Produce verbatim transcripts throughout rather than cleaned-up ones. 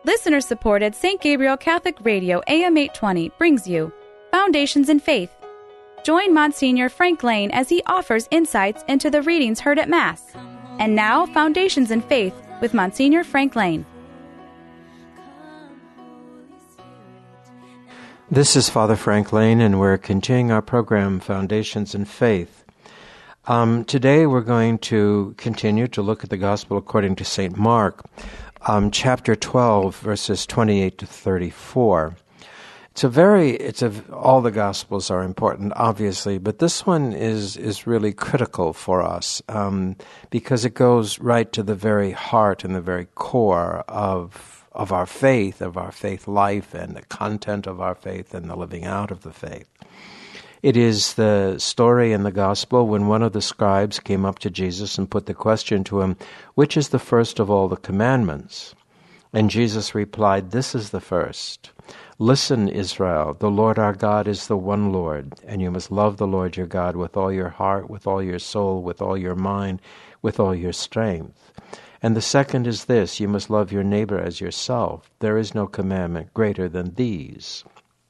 Listener-supported Saint Gabriel Catholic Radio A M eight twenty brings you Foundations in Faith. Join Monsignor Frank Lane as he offers insights into the readings heard at Mass. And now, Foundations in Faith with Monsignor Frank Lane. This is Father Frank Lane, and we're continuing our program, Foundations in Faith. Um, today we're going to continue to look at the Gospel according to Saint Mark, um, chapter twelve, verses twenty-eight to thirty-four. It's a very, it's a, all the Gospels are important, obviously, but this one is, is really critical for us um, because it goes right to the very heart and the very core of, of our faith, of our faith life and the content of our faith and the living out of the faith. It is the story in the Gospel when one of the scribes came up to Jesus and put the question to him, "Which is the first of all the commandments?" And Jesus replied, "This is the first. Listen, Israel, the Lord our God is the one Lord, and you must love the Lord your God with all your heart, with all your soul, with all your mind, with all your strength. And the second is this, you must love your neighbor as yourself. There is no commandment greater than these."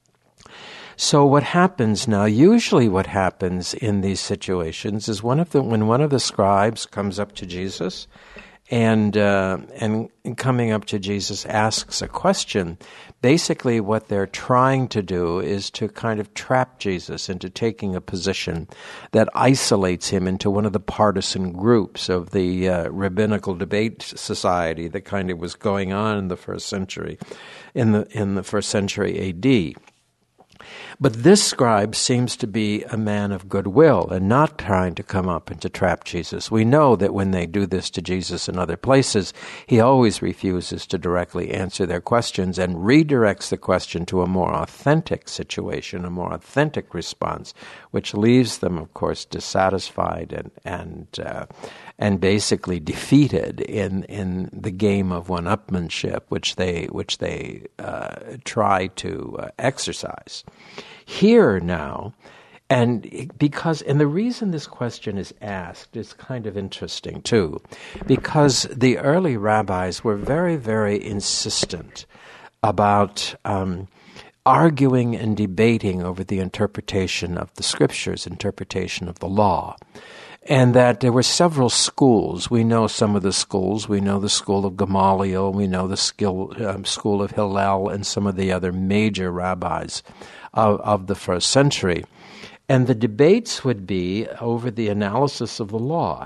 So what happens now, usually what happens in these situations is one of the when one of the scribes comes up to Jesus and uh, and coming up to Jesus asks a question, basically what they're trying to do is to kind of trap Jesus into taking a position that isolates him into one of the partisan groups of the uh, rabbinical debate society that kind of was going on in the first century, in the in the first century A D. But this scribe seems to be a man of goodwill and not trying to come up and to trap Jesus. We know that when they do this to Jesus in other places, he always refuses to directly answer their questions and redirects the question to a more authentic situation, a more authentic response, which leaves them, of course, dissatisfied and and uh, and basically defeated in in the game of one-upmanship, which they which they uh, try to uh, exercise. Here now, and because, and the reason this question is asked is kind of interesting too, because the early rabbis were very, very insistent about um, arguing and debating over the interpretation of the scriptures, interpretation of the law. And that there were several schools. We know some of the schools. We know the school of Gamaliel. We know the skill, um, school of Hillel and some of the other major rabbis of, of the first century. And the debates would be over the analysis of the law.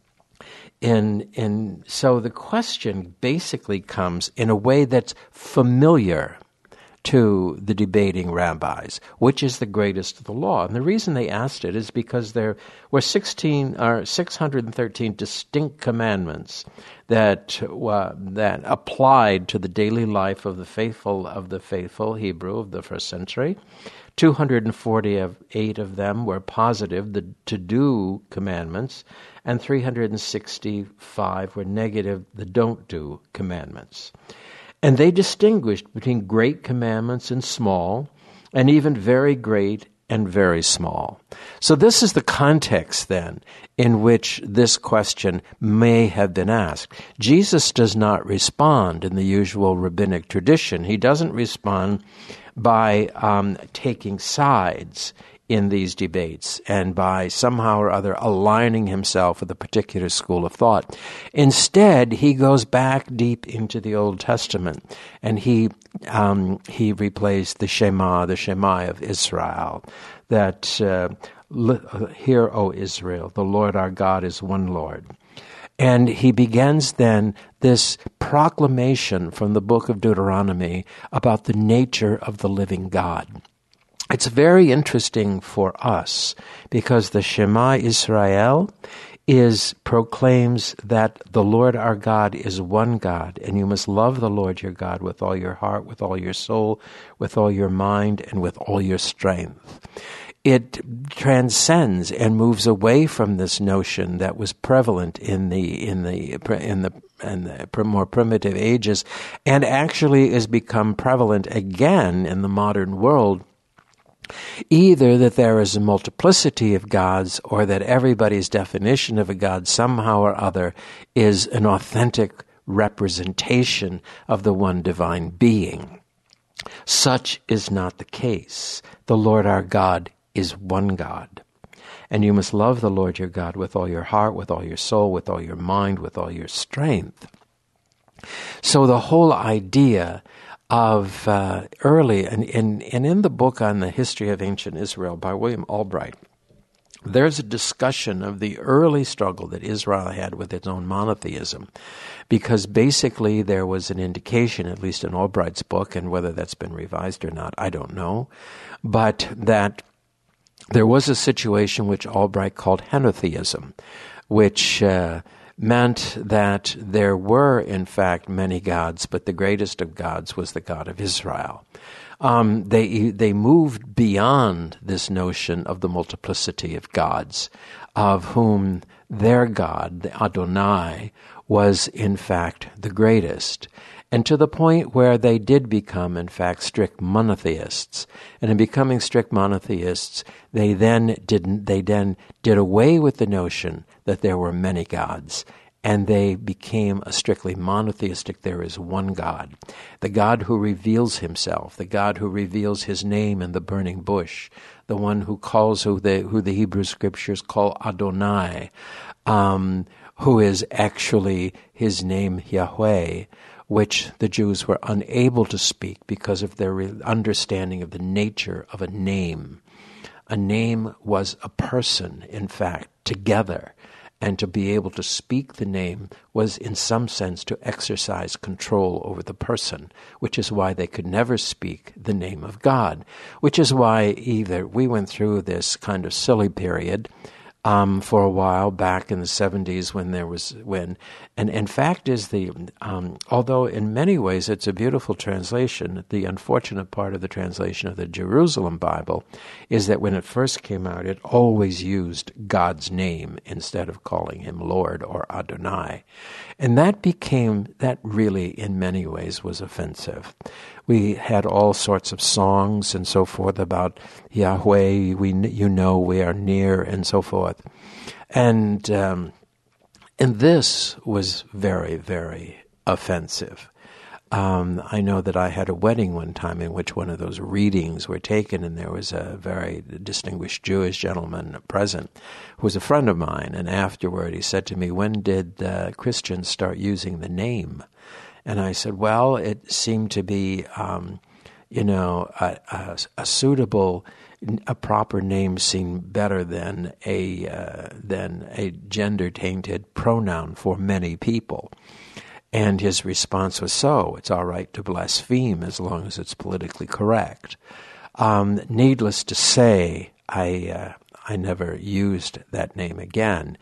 And, and so the question basically comes in a way that's familiar to the debating rabbis, which is the greatest of the law. And the reason they asked it is because there were sixteen or six hundred thirteen distinct commandments that uh, that applied to the daily life of the faithful of the faithful Hebrew of the first century. two hundred forty-eight of them were positive, the to-do commandments, and three hundred sixty-five were negative, the don't-do commandments. And they distinguished between great commandments and small, and even very great and very small. So this is the context, then, in which this question may have been asked. Jesus does not respond in the usual rabbinic tradition. He doesn't respond by um, taking sides in these debates and by somehow or other aligning himself with a particular school of thought. Instead, he goes back deep into the Old Testament and he um, he replays the Shema, the Shema of Israel, that uh, hear, O Israel, the Lord our God is one Lord. And he begins then this proclamation from the book of Deuteronomy about the nature of the living God. It's very interesting for us because the Shema Israel is proclaims that the Lord our God is one God, and you must love the Lord your God with all your heart, with all your soul, with all your mind, and with all your strength. It transcends and moves away from this notion that was prevalent in the in the in the in the more primitive ages, and actually has become prevalent again in the modern world. Either that there is a multiplicity of gods, or that everybody's definition of a god somehow or other is an authentic representation of the one divine being. Such is not the case. The Lord our God is one God. And you must love the Lord your God with all your heart, with all your soul, with all your mind, with all your strength. So the whole idea of uh, early, and, and, and in the book on the history of ancient Israel by William Albright, there's a discussion of the early struggle that Israel had with its own monotheism, because basically there was an indication, at least in Albright's book, and whether that's been revised or not, I don't know, but that there was a situation which Albright called henotheism, which uh, meant that there were, in fact, many gods, but the greatest of gods was the God of Israel. Um, they they moved beyond this notion of the multiplicity of gods, of whom their God, the Adonai, was in fact the greatest, and to the point where they did become, in fact, strict monotheists. And in becoming strict monotheists, they then didn't they then did away with the notion that there were many gods, and they became a strictly monotheistic, there is one God. The God who reveals himself, the God who reveals his name in the burning bush, the one who calls, who the, who the Hebrew scriptures call Adonai, um, who is actually his name Yahweh, which the Jews were unable to speak because of their understanding of the nature of a name. A name was a person, in fact, together. And to be able to speak the name was in some sense to exercise control over the person, which is why they could never speak the name of God, which is why either we went through this kind of silly period um, for a while back in the seventies when there was, when, and in fact is the, um, although in many ways it's a beautiful translation, the unfortunate part of the translation of the Jerusalem Bible is that when it first came out, it always used God's name instead of calling him Lord or Adonai. And that became, that really in many ways was offensive. We had all sorts of songs and so forth about Yahweh, we, you know, we are near, and so forth. And um, and this was very, very offensive. Um, I know that I had a wedding one time in which one of those readings were taken, and there was a very distinguished Jewish gentleman present who was a friend of mine, and afterward he said to me, when did uh, Christians start using the name? And I said, well, it seemed to be, um, you know, a, a, a suitable, a proper name seemed better than a uh, than a gender-tainted pronoun for many people. And his response was, so, it's all right to blaspheme as long as it's politically correct. Um, needless to say, I uh, I never used that name again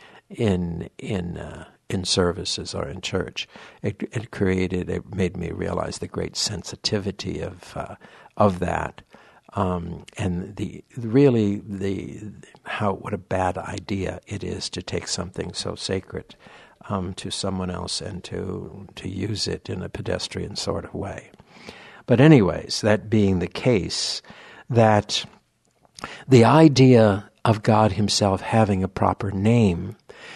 in in uh, in services or in church. It, it created, it made me realize the great sensitivity of uh, of that, um, and the really the how what a bad idea it is to take something so sacred um, to someone else and to to use it in a pedestrian sort of way. But anyways, that being the case, that the idea of God himself having a proper name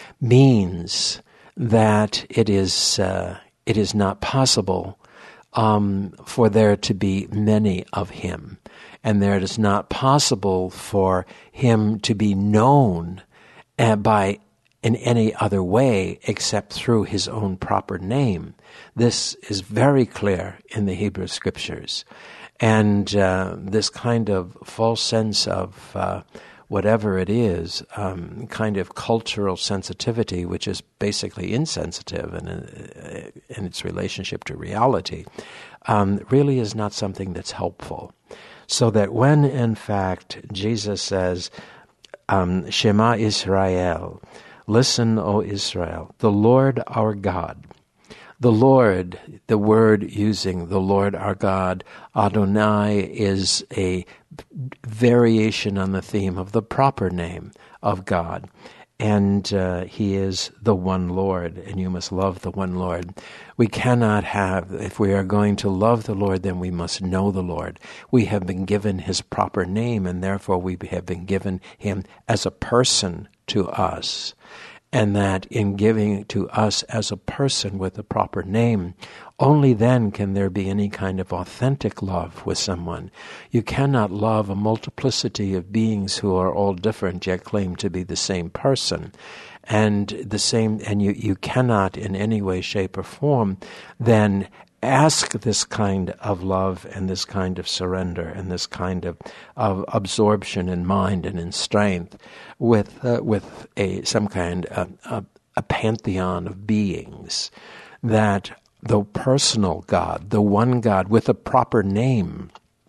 means that it is uh, it is not possible um, for there to be many of him, and there it is not possible for him to be known uh, by in any other way except through his own proper name. This is very clear in the Hebrew Scriptures, and uh, this kind of false sense of uh, whatever it is, um, kind of cultural sensitivity, which is basically insensitive in, uh, in its relationship to reality, um, really is not something that's helpful. So that when, in fact, Jesus says, um, Shema Israel, listen, O Israel, the Lord our God. The Lord, the word using the Lord our God, Adonai, is a variation on the theme of the proper name of God. And uh, he is the one Lord, and you must love the one Lord. We cannot have, if we are going to love the Lord, then we must know the Lord. We have been given his proper name, and therefore we have been given him as a person to us. and that in giving to us as a person with a proper name, only then can there be any kind of authentic love with someone. You cannot love a multiplicity of beings who are all different yet claim to be the same person. And the same, and you, you cannot in any way, shape, or form then ask this kind of love and this kind of surrender and this kind of, of absorption in mind and in strength with uh, with a some kind of a, a pantheon of beings, that the personal God, the one God with a proper name,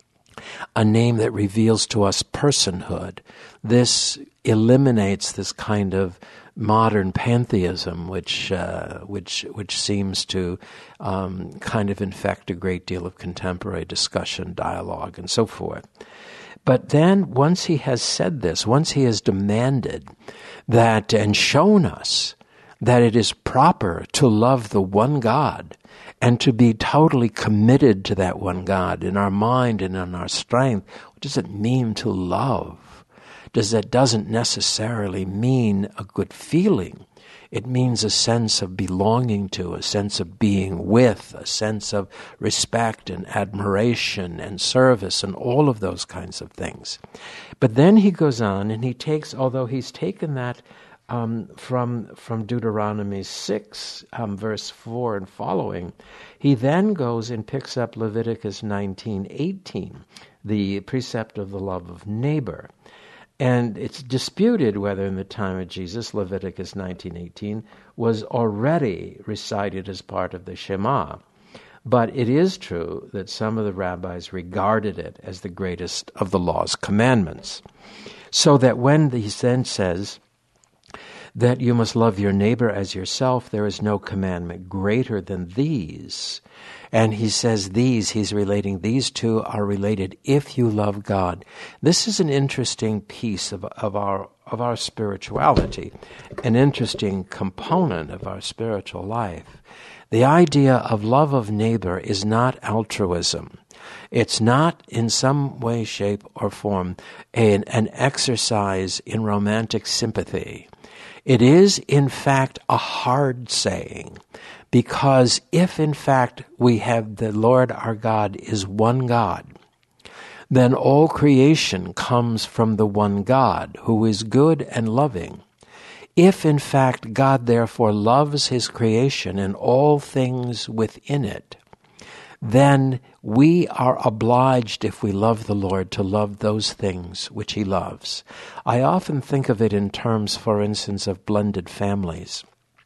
a name that reveals to us personhood, this eliminates this kind of modern pantheism, which uh, which which seems to um, kind of infect a great deal of contemporary discussion, dialogue, and so forth. But then, once he has said this, once he has demanded that and shown us that it is proper to love the one God and to be totally committed to that one God in our mind and in our strength, what does it mean to love? Does that doesn't necessarily mean a good feeling. It means a sense of belonging to, a sense of being with, a sense of respect and admiration and service and all of those kinds of things. But then he goes on and he takes, although he's taken that um, from from Deuteronomy six, um, verse four and following, he then goes and picks up Leviticus nineteen eighteen, the precept of the love of neighbor. And it's disputed whether in the time of Jesus, Leviticus nineteen eighteen was already recited as part of the Shema. But it is true that some of the rabbis regarded it as the greatest of the law's commandments. So that when he then says that you must love your neighbor as yourself, there is no commandment greater than these. And he says these, he's relating, these two are related if you love God. This is an interesting piece of, of our of our spirituality, an interesting component of our spiritual life. The idea of love of neighbor is not altruism. It's not in some way, shape, or form an, an exercise in romantic sympathy. It is, in fact, a hard saying. Because if, in fact, we have the Lord our God is one God, then all creation comes from the one God, who is good and loving. If, in fact, God therefore loves his creation and all things within it, then we are obliged, if we love the Lord, to love those things which he loves. I often think of it in terms, for instance, of blended families.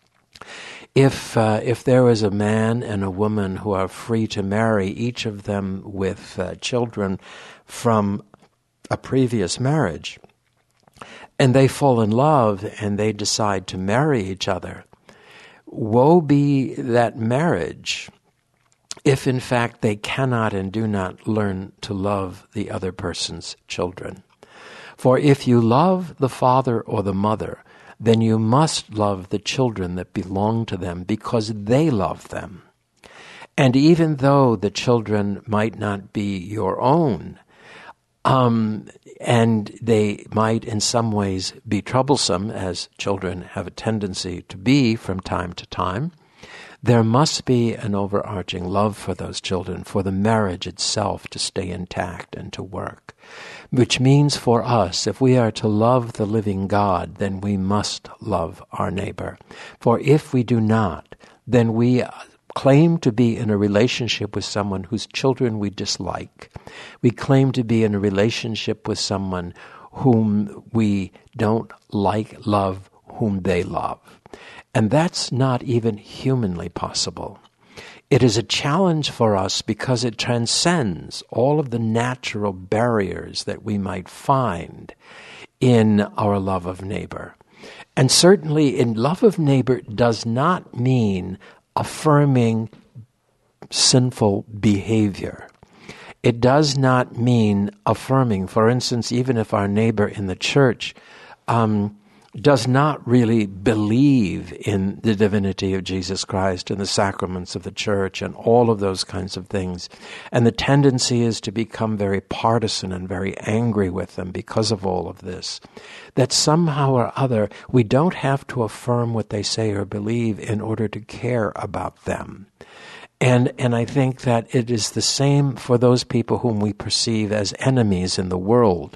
If uh, if there is a man and a woman who are free to marry, each of them with uh, children from a previous marriage, and they fall in love and they decide to marry each other, woe be that marriage if in fact they cannot and do not learn to love the other person's children. For if you love the father or the mother, then you must love the children that belong to them because they love them. And even though the children might not be your own, um, and they might in some ways be troublesome, as children have a tendency to be from time to time, there must be an overarching love for those children, for the marriage itself to stay intact and to work. Which means for us, if we are to love the living God, then we must love our neighbor. For if we do not, then we claim to be in a relationship with someone whose children we dislike. We claim to be in a relationship with someone whom we don't like, love, whom they love. And that's not even humanly possible. It is a challenge for us because it transcends all of the natural barriers that we might find in our love of neighbor. And certainly in love of neighbor does not mean affirming sinful behavior. It does not mean affirming, for instance, even if our neighbor in the church um, does not really believe in the divinity of Jesus Christ and the sacraments of the church and all of those kinds of things. And the tendency is to become very partisan and very angry with them because of all of this. That somehow or other, we don't have to affirm what they say or believe in order to care about them. And and I think that it is the same for those people whom we perceive as enemies in the world.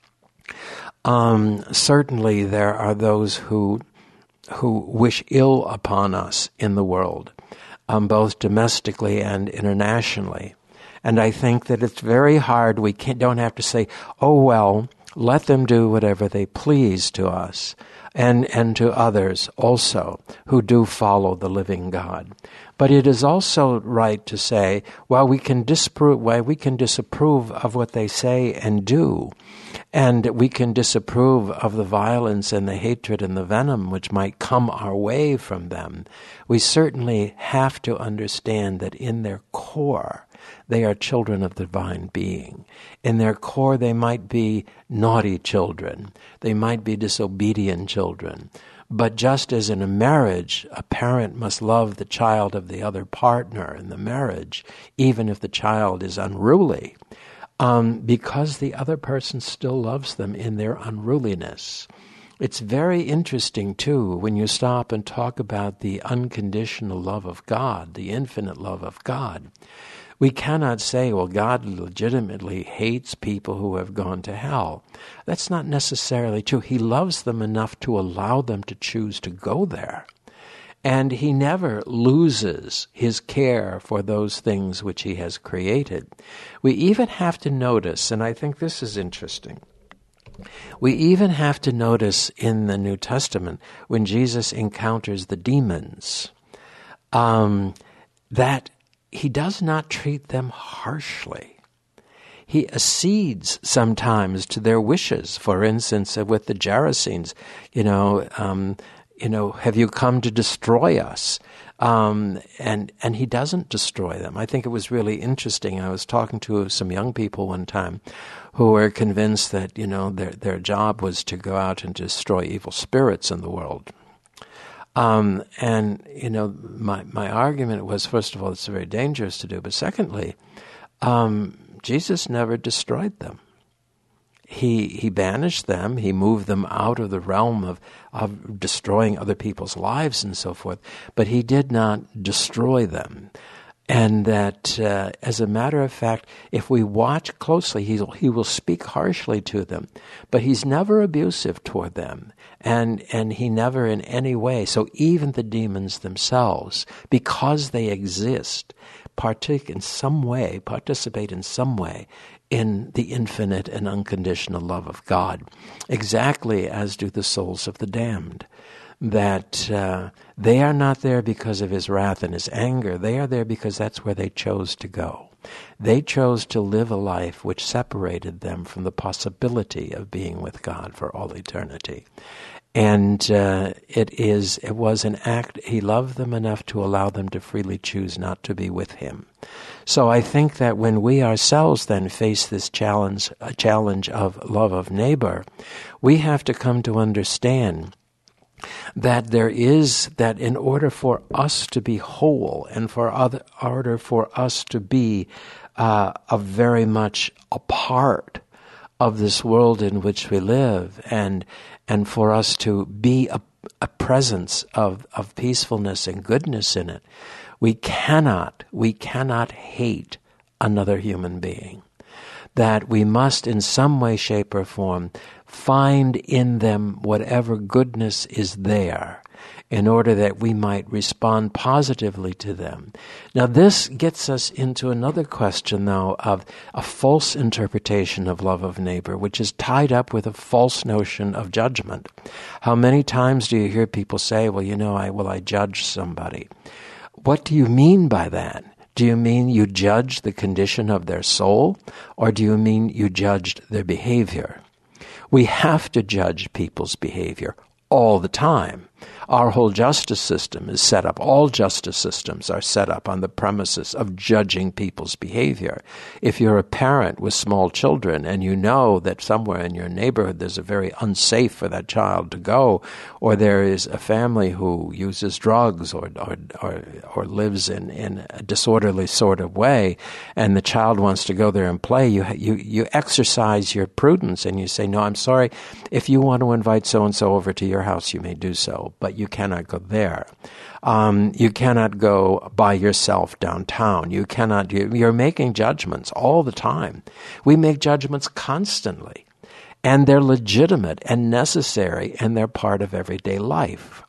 Um, certainly there are those who who wish ill upon us in the world, um, both domestically and internationally. And I think that it's very hard. We can't, don't have to say, oh, well, let them do whatever they please to us and, and to others also who do follow the living God. But it is also right to say, well, we can disapprove, well, we can disapprove of what they say and do. And we can disapprove of the violence and the hatred and the venom which might come our way from them. We certainly have to understand that in their core, they are children of the divine being. In their core, they might be naughty children. They might be disobedient children. But just as in a marriage, a parent must love the child of the other partner in the marriage, even if the child is unruly, Um, because the other person still loves them in their unruliness. It's very interesting, too, when you stop and talk about the unconditional love of God, the infinite love of God. We cannot say, well, God legitimately hates people who have gone to hell. That's not necessarily true. He loves them enough to allow them to choose to go there. And he never loses his care for those things which he has created. We even have to notice, and I think this is interesting, we even have to notice in the New Testament, when Jesus encounters the demons, um, that he does not treat them harshly. He accedes sometimes to their wishes. For instance, with the Gerasenes, you know, um, you know, have you come to destroy us? Um, and and he doesn't destroy them. I think it was really interesting. I was talking to some young people one time who were convinced that, you know, their their job was to go out and destroy evil spirits in the world. Um, and, you know, my, my argument was, first of all, it's very dangerous to do. But secondly, um, Jesus never destroyed them. He he banished them. He moved them out of the realm of, of destroying other people's lives and so forth. But he did not destroy them. And that, uh, as a matter of fact, if we watch closely, he he will speak harshly to them. But he's never abusive toward them. And and he never in any way. So even the demons themselves, because they exist, partake in some way, participate in some way in the infinite and unconditional love of God, exactly as do the souls of the damned. That uh, they are not there because of his wrath and his anger. They are there because that's where they chose to go. They chose to live a life which separated them from the possibility of being with God for all eternity. And uh, it is it was an act, he loved them enough to allow them to freely choose not to be with him. So I think that when we ourselves then face this challenge, a challenge of love of neighbor, we have to come to understand that there is, that in order for us to be whole and for other, order for us to be uh, a very much a part of this world in which we live, and and for us to be a, a presence of, of peacefulness and goodness in it, we cannot, we cannot hate another human being. That we must in some way, shape, or form find in them whatever goodness is there in order that we might respond positively to them. Now this gets us into another question, though, of a false interpretation of love of neighbor, which is tied up with a false notion of judgment. How many times do you hear people say, well, you know, I will I judge somebody? What do you mean by that? Do you mean you judge the condition of their soul, or do you mean you judged their behavior? We have to judge people's behavior all the time. Our whole justice system is set up, all justice systems are set up on the premises of judging people's behavior. If you're a parent with small children and you know that somewhere in your neighborhood there's a very unsafe for that child to go, or there is a family who uses drugs or or or, or lives in, in a disorderly sort of way, and the child wants to go there and play, you you you exercise your prudence and you say, no, I'm sorry, if you want to invite so-and-so over to your house, you may do so, but you cannot go there. Um, you cannot go by yourself downtown. You cannot, you, you're making judgments all the time. We make judgments constantly, and they're legitimate and necessary, and they're part of everyday life.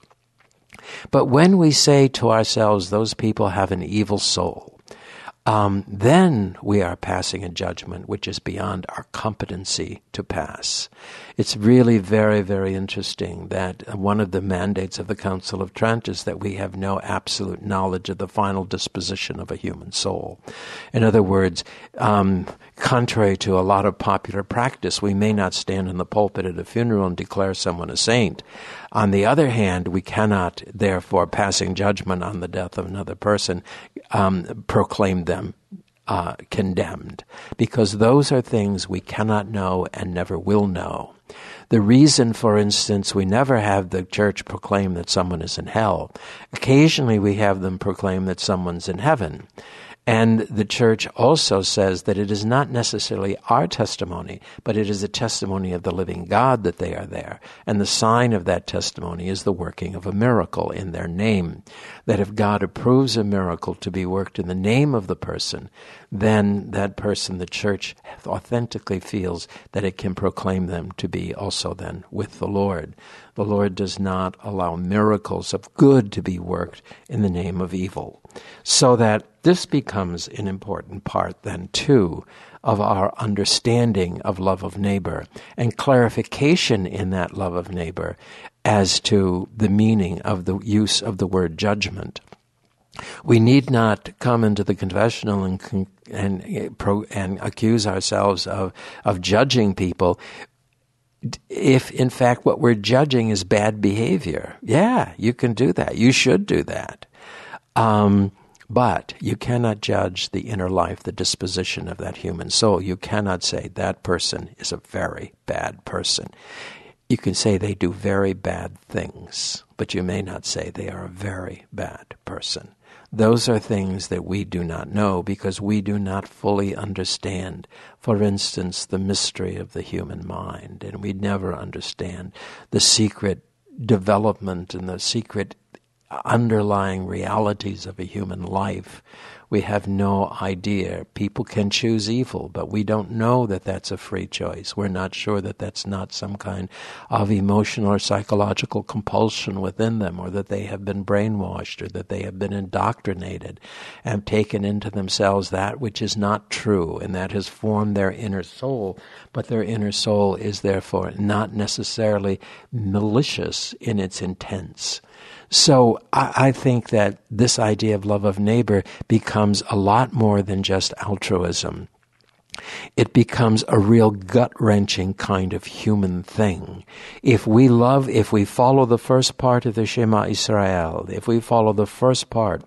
But when we say to ourselves, those people have an evil soul, Um, then we are passing a judgment which is beyond our competency to pass. It's really very, very interesting that one of the mandates of the Council of Trent is that we have no absolute knowledge of the final disposition of a human soul. In other words, um, contrary to a lot of popular practice, we may not stand in the pulpit at a funeral and declare someone a saint. On the other hand, we cannot, therefore, passing judgment on the death of another person, um, proclaim them uh, condemned, because those are things we cannot know and never will know. The reason, for instance, we never have the church proclaim that someone is in hell. Occasionally we have them proclaim that someone's in heaven. And the church also says that it is not necessarily our testimony, but it is a testimony of the living God that they are there. And the sign of that testimony is the working of a miracle in their name. That if God approves a miracle to be worked in the name of the person, then that person, the church, authentically feels that it can proclaim them to be also then with the Lord. The Lord does not allow miracles of good to be worked in the name of evil. So that this becomes an important part then too of our understanding of love of neighbor and clarification in that love of neighbor as to the meaning of the use of the word judgment. We need not come into the confessional and and and accuse ourselves of of judging people if, in fact, what we're judging is bad behavior. Yeah, you can do that. You should do that. Um, but you cannot judge the inner life, the disposition of that human soul. You cannot say that person is a very bad person. You can say they do very bad things, but you may not say they are a very bad person. Those are things that we do not know because we do not fully understand, for instance, the mystery of the human mind, and we never understand the secret development and the secret underlying realities of a human life. We have no idea. People can choose evil, but we don't know that that's a free choice. We're not sure that that's not some kind of emotional or psychological compulsion within them, or that they have been brainwashed, or that they have been indoctrinated and taken into themselves that which is not true, and that has formed their inner soul. But their inner soul is therefore not necessarily malicious in its intents. So I, I think that this idea of love of neighbor becomes a lot more than just altruism. It becomes a real gut-wrenching kind of human thing. If we love, if we follow the first part of the Shema Israel, if we follow the first part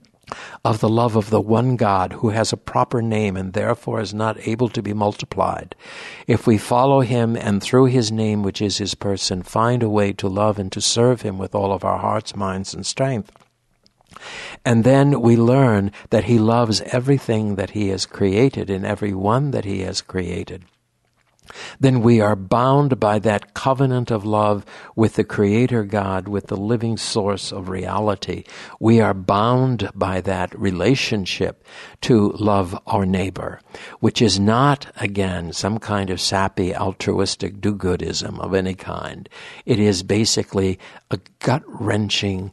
of the love of the one God who has a proper name and therefore is not able to be multiplied, if we follow him and through his name, which is his person, find a way to love and to serve him with all of our hearts, minds, and strength, and then we learn that he loves everything that he has created and every one that he has created, then we are bound by that covenant of love with the Creator God, with the living source of reality. We are bound by that relationship to love our neighbor, which is not, again, some kind of sappy, altruistic do-goodism of any kind. It is basically a gut-wrenching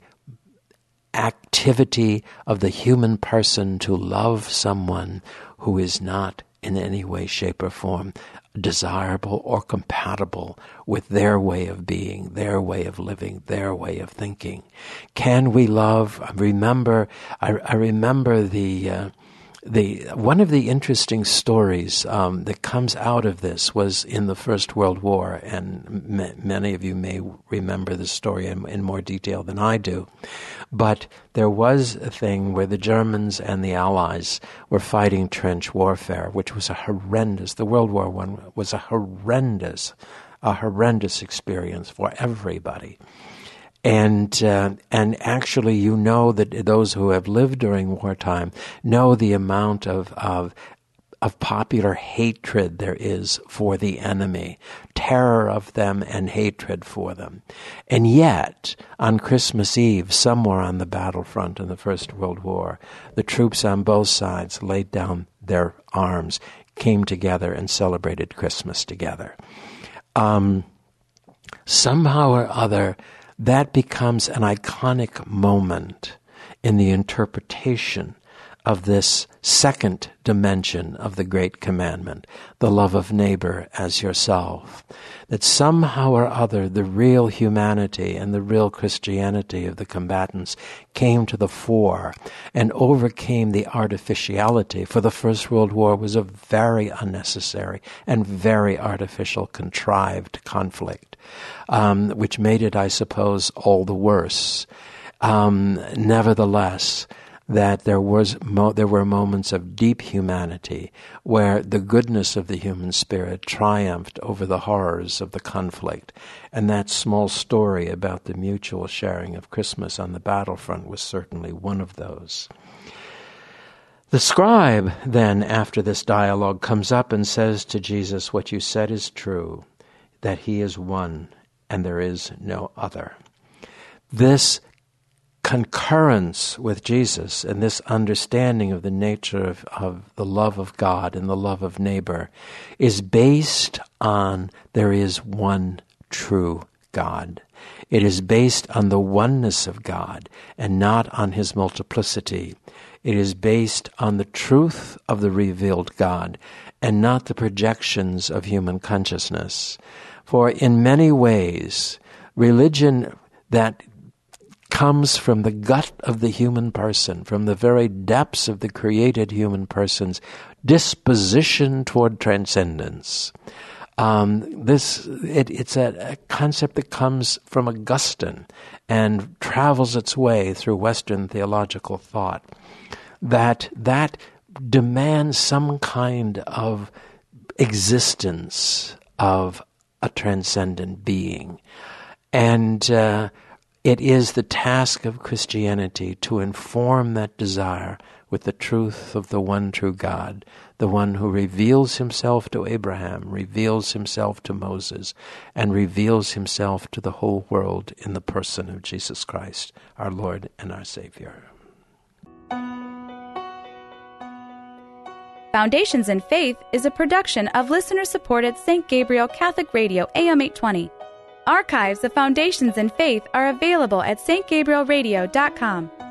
activity of the human person to love someone who is not in any way, shape, or form desirable or compatible with their way of being, their way of living, their way of thinking. Can we love? I remember, I, I remember the uh, the one of the interesting stories um, that comes out of this was in the First World War, and m- many of you may remember the story in, in more detail than I do. But there was a thing where the Germans and the Allies were fighting trench warfare, which was a horrendous, the World War One was a horrendous, a horrendous experience for everybody. And uh, and actually, you know that those who have lived during wartime know the amount of, of of popular hatred there is for the enemy, terror of them and hatred for them. And yet, on Christmas Eve, somewhere on the battlefront in the First World War, the troops on both sides laid down their arms, came together and celebrated Christmas together. Um, somehow or other, that becomes an iconic moment in the interpretation of this second dimension of the Great Commandment, the love of neighbor as yourself. That somehow or other the real humanity and the real Christianity of the combatants came to the fore and overcame the artificiality, for the First World War was a very unnecessary and very artificial, contrived conflict, um, which made it, I suppose, all the worse. Um, nevertheless, that there was mo- there were moments of deep humanity where the goodness of the human spirit triumphed over the horrors of the conflict. And that small story about the mutual sharing of Christmas on the battlefront was certainly one of those. The scribe then, after this dialogue, comes up and says to Jesus, "What you said is true, that he is one and there is no other." This concurrence with Jesus and this understanding of the nature of, of the love of God and the love of neighbor is based on there is one true God. It is based on the oneness of God and not on his multiplicity. It is based on the truth of the revealed God and not the projections of human consciousness. For in many ways, religion that comes from the gut of the human person, from the very depths of the created human person's disposition toward transcendence. Um, this it, it's a, a concept that comes from Augustine and travels its way through Western theological thought. That that demands some kind of existence of a transcendent being, and uh, it is the task of Christianity to inform that desire with the truth of the one true God, the one who reveals himself to Abraham, reveals himself to Moses, and reveals himself to the whole world in the person of Jesus Christ, our Lord and our Savior. Foundations in Faith is a production of listener-supported Saint Gabriel Catholic Radio A M eight twenty. Archives of Foundations in Faith are available at s t gabriel radio dot com.